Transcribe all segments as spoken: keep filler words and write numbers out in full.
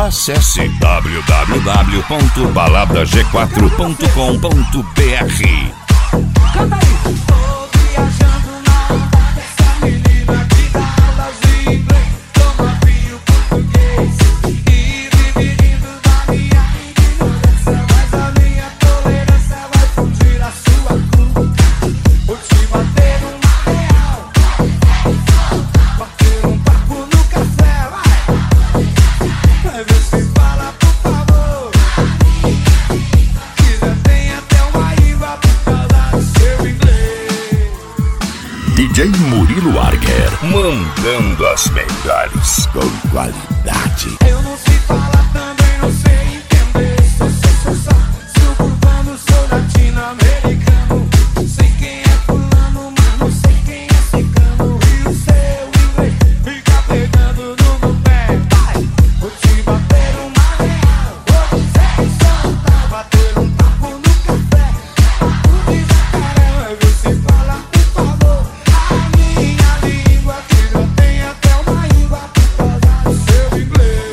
Acesse w w w ponto balada g quatro ponto com ponto b r. Canta aí! Tô viajando na onda dessa menina que dá aulas de inglês, toma vinho português e vive rindo da minha ignorância, mas a minha tolerância vai fundir a sua cruz. Vou te bater uma real, bater um papo no café, vai! Vai ver se fala, por favor, que já tem até uma íngua por causa do seu inglês. D J Murilo Arger, mandando as melhores com qualidade. Eu não sei falar, também não sei entender. Sou sou só suburbano, sou latino-americano. Sei quem é fulano, mas não sei quem é cigano. E o seu inglês fica pegando no meu pé. Vai, vou te bater uma real, vou dizer solta, bater um papo no café, papo de jacaré. Vai ver se fala, por favor, a minha língua, que já tem até uma íngua por causa do seu inglês.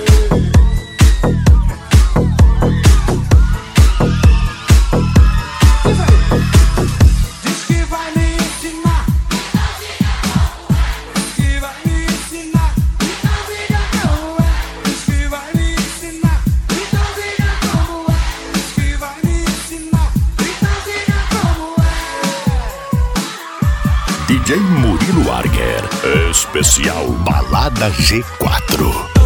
Diz aí. Diz que vai me ensinar, diz que vai me ensinar, então diga como é. Diz que vai me ensinar, então diga como é. Diz que vai me ensinar, então diga como é. D J Murilo Arger, especial Balada G quatro.